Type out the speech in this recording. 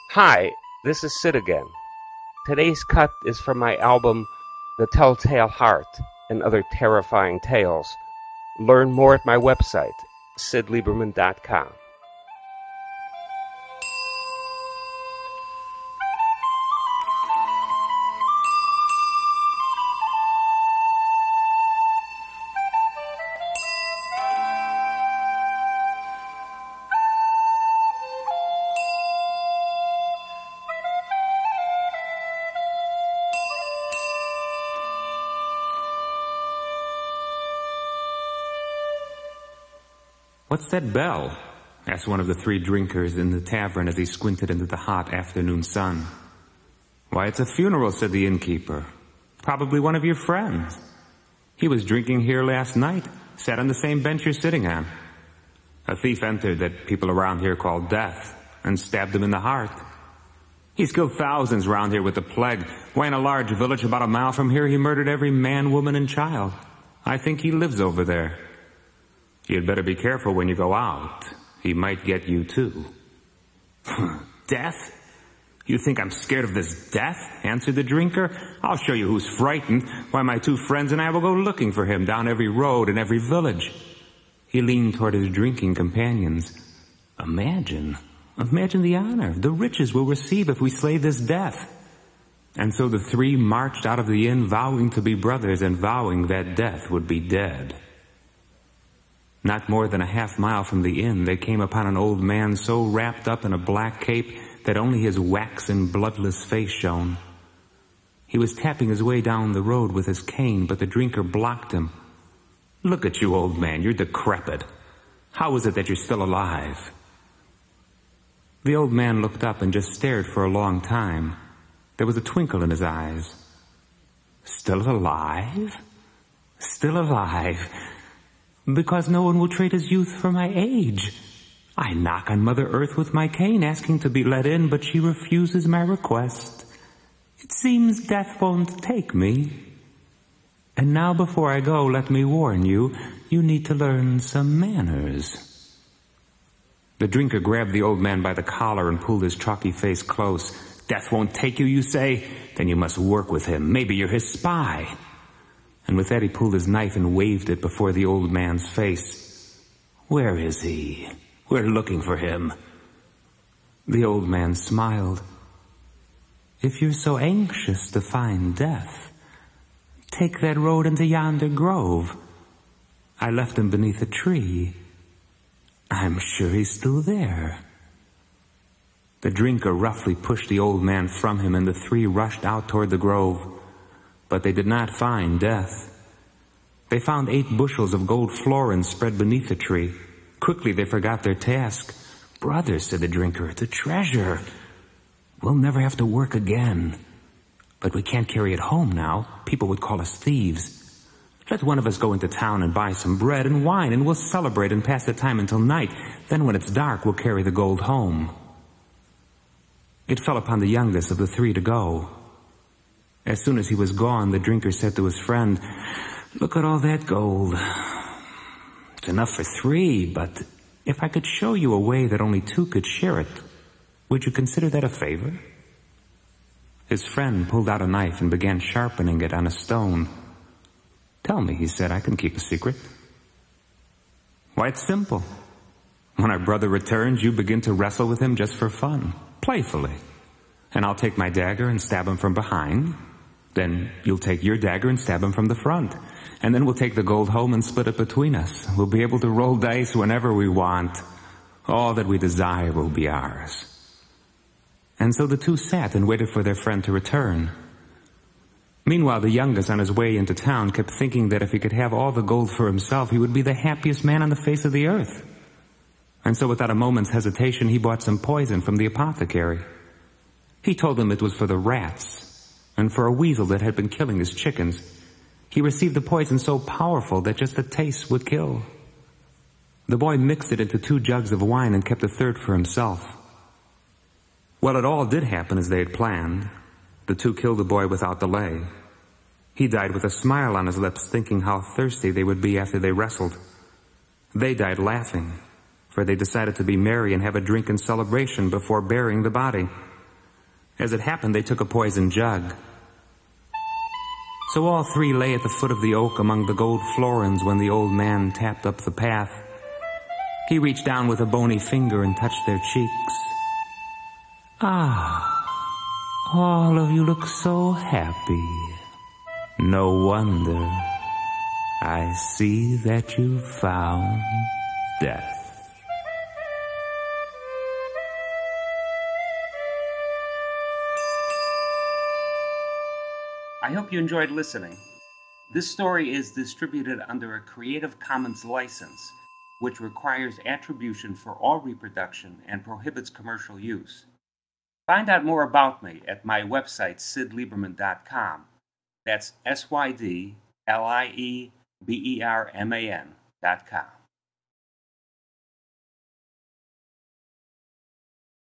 Hi, this is Sid again. Today's cut is from my album The Telltale Heart and Other Terrifying Tales. Learn more at my website, sidlieberman.com. "What's that bell?" asked one of the three drinkers in the tavern as he squinted into the hot afternoon sun. "Why, it's a funeral," said the innkeeper. "Probably one of your friends. He was drinking here last night, sat on the same bench you're sitting on. A thief entered that people around here call Death and stabbed him in the heart. He's killed thousands around here with the plague. Why, in a large village about a mile from here, he murdered every man, woman, and child. I think he lives over there. You'd better be careful when you go out. He might get you too." "Death? You think I'm scared of this Death?" answered the drinker. "I'll show you who's frightened. Why, my two friends and I will go looking for him down every road and every village." He leaned toward his drinking companions. Imagine the honor, the riches we'll receive if we slay this Death." And so the three marched out of the inn, vowing to be brothers and vowing that Death would be dead. Not more than a half-mile from the inn, they came upon an old man so wrapped up in a black cape that only his waxen, bloodless face shone. He was tapping his way down the road with his cane, but the drinker blocked him. "Look at you, old man, you're decrepit. How is it that you're still alive?" The old man looked up and just stared for a long time. There was a twinkle in his eyes. "Still alive? Still alive? Because no one will trade his youth for my age. I knock on Mother Earth with my cane, asking to be let in, but she refuses my request. It seems Death won't take me. And now before I go, let me warn you, you need to learn some manners." The drinker grabbed the old man by the collar and pulled his chalky face close. "Death won't take you, you say? Then you must work with him. Maybe you're his spy." And with that he pulled his knife and waved it before the old man's face. "Where is he? We're looking for him." The old man smiled. "If you're so anxious to find Death, take that road into yonder grove. I left him beneath a tree. I'm sure he's still there." The drinker roughly pushed the old man from him, and the three rushed out toward the grove. But they did not find Death. They found 8 bushels of gold florins spread beneath the tree. Quickly they forgot their task. "Brothers," said the drinker, "it's a treasure. We'll never have to work again. But we can't carry it home now. People would call us thieves. Let one of us go into town and buy some bread and wine, and we'll celebrate and pass the time until night. Then when it's dark, we'll carry the gold home." It fell upon the youngest of the 3 to go. As soon as he was gone, the drinker said to his friend, "Look at all that gold. It's enough for 3, but if I could show you a way that only 2 could share it, would you consider that a favor?" His friend pulled out a knife and began sharpening it on a stone. "Tell me," he said, "I can keep a secret." "Why, it's simple. When our brother returns, you begin to wrestle with him just for fun, playfully. And I'll take my dagger and stab him from behind. Then you'll take your dagger and stab him from the front. And then we'll take the gold home and split it between us. We'll be able to roll dice whenever we want. All that we desire will be ours." And so the 2 sat and waited for their friend to return. Meanwhile, the youngest on his way into town kept thinking that if he could have all the gold for himself, he would be the happiest man on the face of the earth. And so without a moment's hesitation, he bought some poison from the apothecary. He told him it was for the rats and for a weasel that had been killing his chickens. He received the poison so powerful that just the taste would kill. The boy mixed it into 2 jugs of wine and kept a third for himself. Well, it all did happen as they had planned. The 2 killed the boy without delay. He died with a smile on his lips, thinking how thirsty they would be after they wrestled. They died laughing, for they decided to be merry and have a drink in celebration before burying the body. As it happened, they took a poison jug. So all three lay at the foot of the oak among the gold florins when the old man tapped up the path. He reached down with a bony finger and touched their cheeks. Ah, all of you look so happy. No wonder. I see that you found death. I hope you enjoyed listening. This story is distributed under a Creative Commons license, which requires attribution for all reproduction and prohibits commercial use. Find out more about me at my website, sydlieberman.com. That's SYDLIEBERMAN.com.